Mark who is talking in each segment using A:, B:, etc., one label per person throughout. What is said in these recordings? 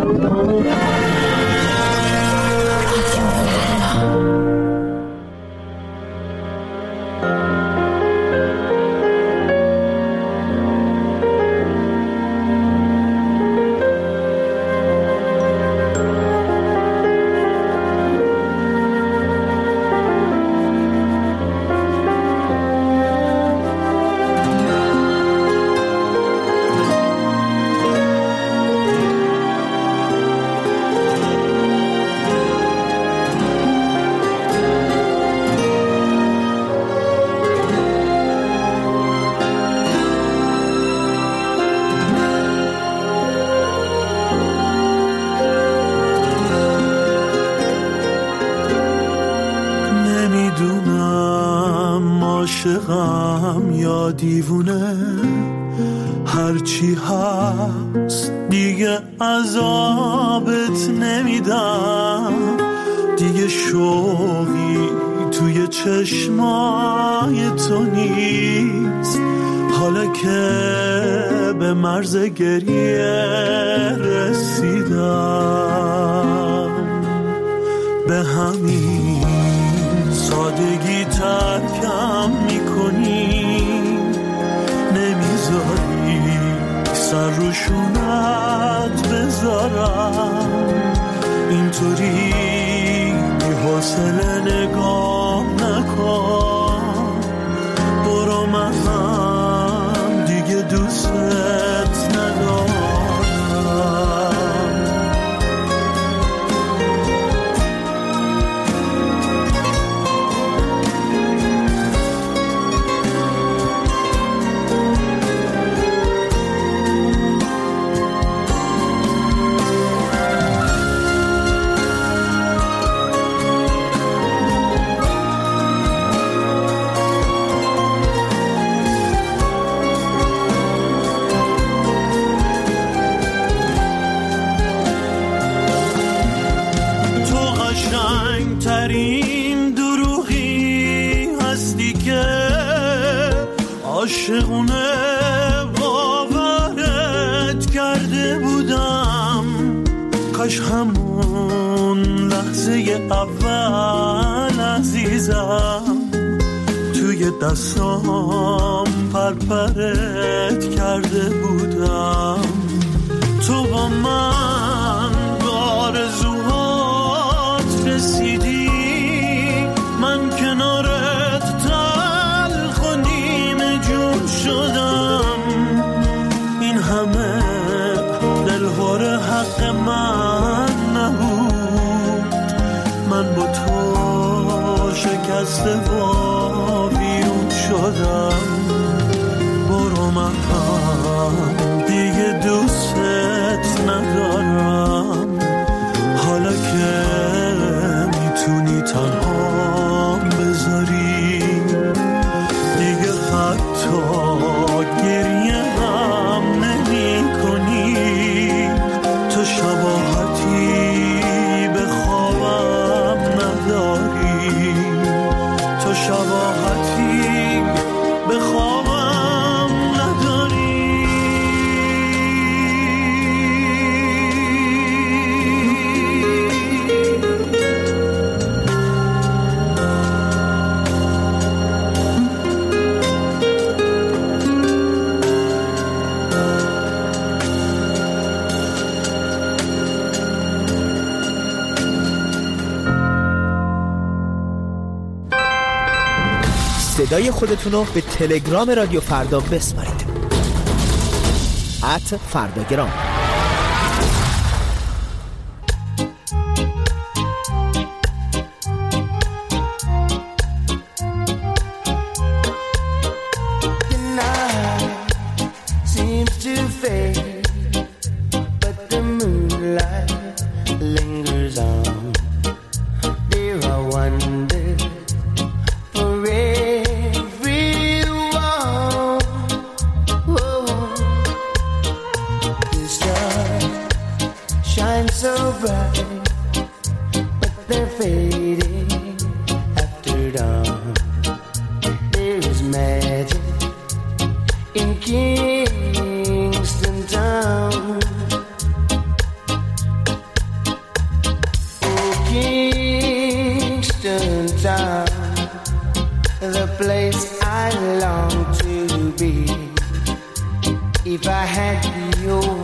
A: عاشقم یا دیوونه، هرچی هست دیگه عذابت نمیدم، دیگه شوقی توی چشمای تو نیست، حالا که به مرز گریه رسیدم، به همین سادگی ترکم میکنی، نمیذاری سر رو شونت بذارم، اینطوری بی حوصله نگاه نکن، برو من هم دیگه دوست ندارم. ترین دروغی هستی که عاشقونه باورت کرده بودم، کاش همون لحظه اول عزیزم توی دستام پرپرت کرده بودم، تو با من به آرزوهات رسیدی، من کنارت تلخ و نیمه جون شدم، این همه دلهور حق من نبود، من با تو شکسته و بیرون شدم، برو من هم دیگه دوستت ندارم، حالا که میتونی تنها بذاری، دیگه حتی گریه هم نمی کنی، تو شباهتی به خوابم نداری، تو شباهتی به خوابم نداری.
B: صدای خودتون رو به تلگرام رادیو فردا بسپارید. @فرداگرام.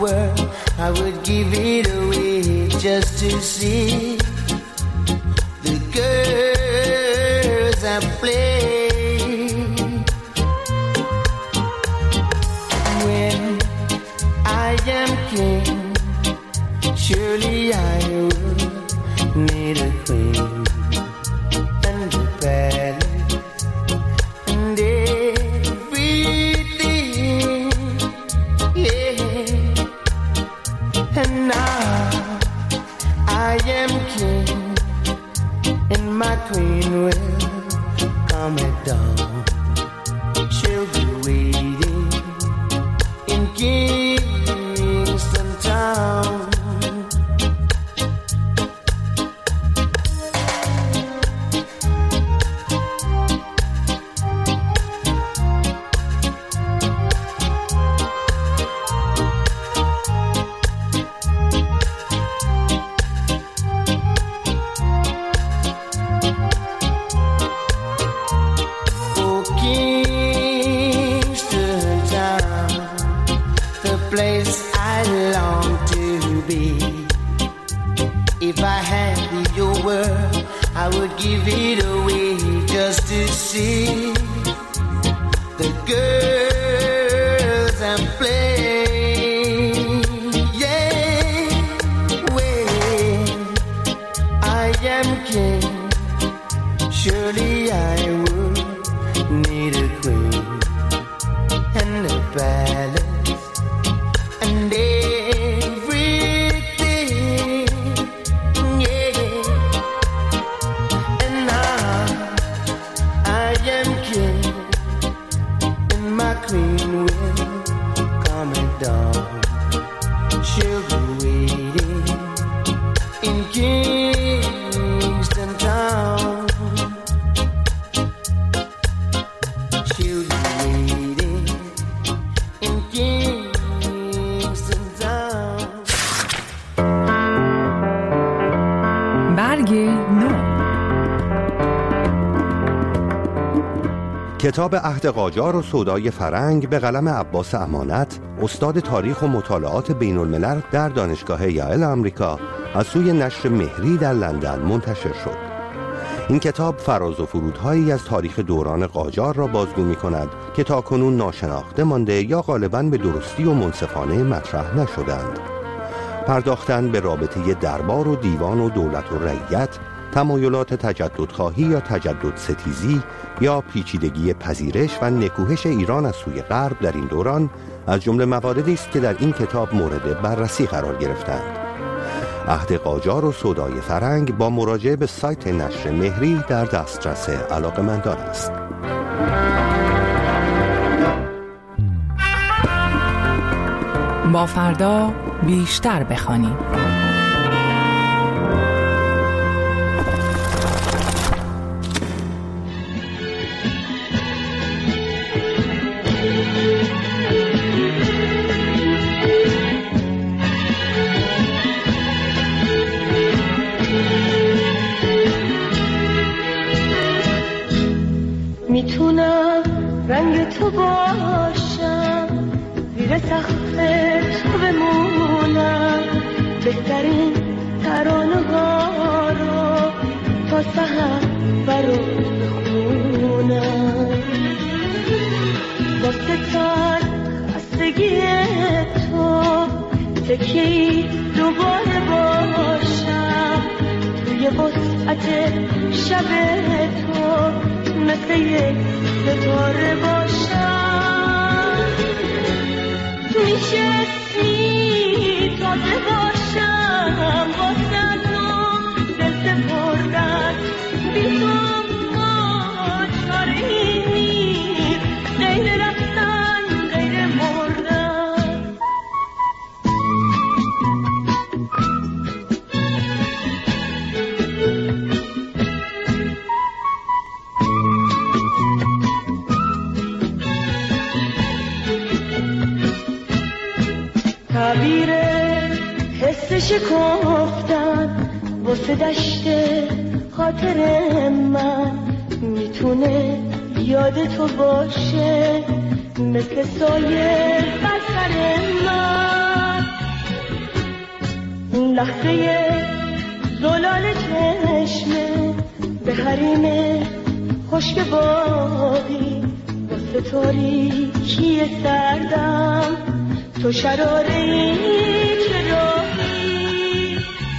C: were, I would give it away just to see the girls I play. When I am king, surely I will need a queen and a palace and everything, yeah. And now I am king, and my queen will come at dawn. She'll be waiting in Kingston Town. Place I long to be. If I had your word, I would give it away just to see the girls I'm playing. Yeah, when I am king, surely I would need a queen and a palace.
D: کتاب عهد قاجار و سودای فرنگ به قلم عباس امانت، استاد تاریخ و مطالعات بین الملل در دانشگاه ییل آمریکا، از سوی نشر مهری در لندن منتشر شد. این کتاب فراز و فرودهایی از تاریخ دوران قاجار را بازگو می کند که تاکنون ناشناخته مانده یا غالباً به درستی و منصفانه مطرح نشدند. پرداختن به رابطه دربار و دیوان و دولت و رعیت، تمایلات تجددخواهی یا تجدد ستیزی یا پیچیدگی پذیرش و نکوهش ایران از سوی غرب در این دوران از جمله مواردی است که در این کتاب مورد بررسی قرار گرفتند. عهد قاجار و سودای فرنگ با مراجعه به سایت نشر مهری در دسترس علاقه‌مندان است.
E: با فردا بیشتر بخوانیم.
F: میتونم رنگ تو باشم، زیر سقف تو بمونم، بهترین ترانه ها رو تا سحر برات بخونم. واسه تن خستگی تو تکیه‌ای دوباره باشم، توی وسعت شب تو مثل یک ستاره باشم. میشه اسمی تازه باشم، واسه تو دل سپردن بیتون ما چاره‌ای نیست، غیر رفتن غیر مردن. تعبیر حس شکفتن واسه دشت خاطر من میتونه یاد تو باشه، مثل سایه بر سر من. لحظه زلال چشمه به حریم خشک باقی واسه تاریکی سردم تو شراره‌ای که راهی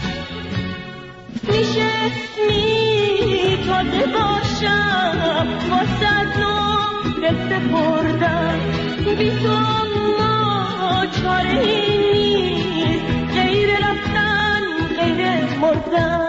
F: نشستی تازه باشم واسه نمره سپردم بی تو ما چاره‌ای نیست غیر رفتن غیر مردن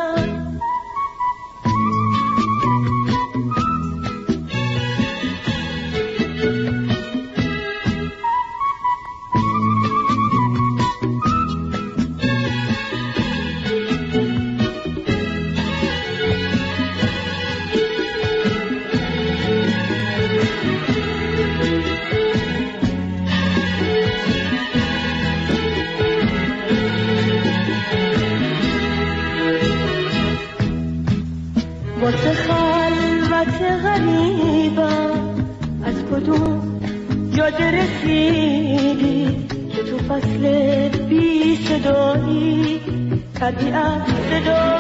F: واسه خلوت غریبم از کدوم جاده رسیدی که تو فصل بی صدایی طبیعت صدا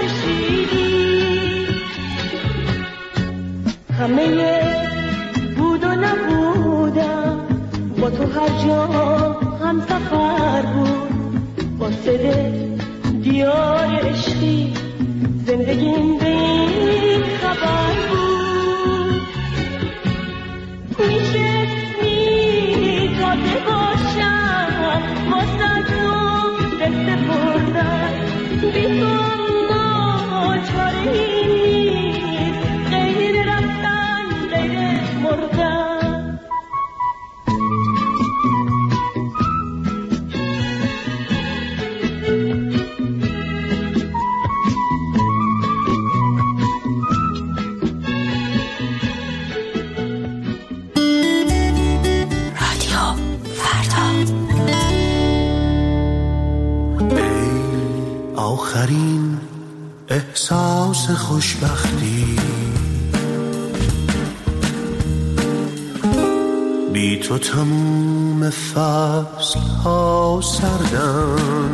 F: کشیدی همه بود و نبودم با تو هر جا هم سفر بود واسه دیار عشقی زندگیم به این خبر بود میشستی تازه باشم واسه نمره سپردن بی تو ما چاره‌ای نیست غیر رفتن غیر مردن
A: آخرین احساس خوشبختی بی تو تموم فصل ها سردن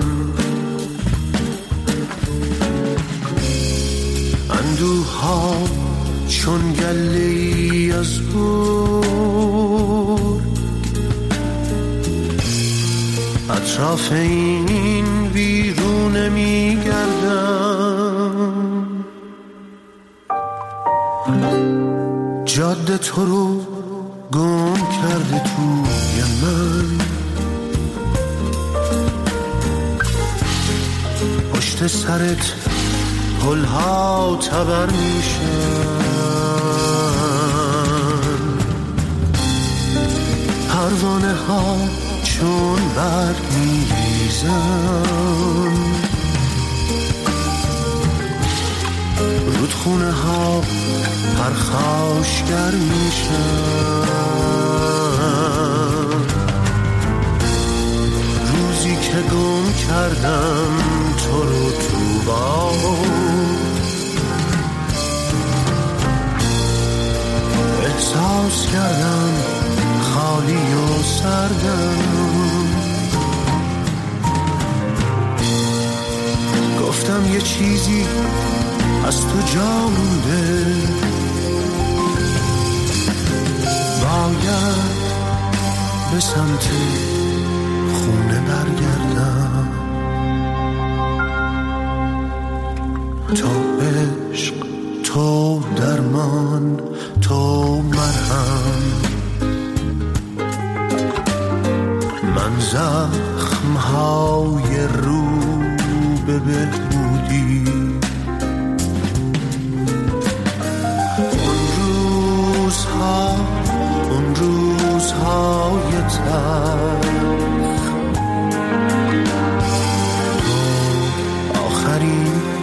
A: اندوه ها چون گله‌ای از بور اطراف این ویرونه میگردم جاده تو رو گم کرده توی من پشت سرت پلها تبر میشن پروانه ها چون برگ میریزم رودخونه ها پرخاشگر میشن روزی که گم کردم تو رو تو باد احساس کردم خالی و سردم گفتم یه چیزی از تو جا مونده باید به سمت خونه برگردم تو عشق تو درمان تو مرهم من زخم‌های رو به بهبودی اون روزهای تلخ تو آخرین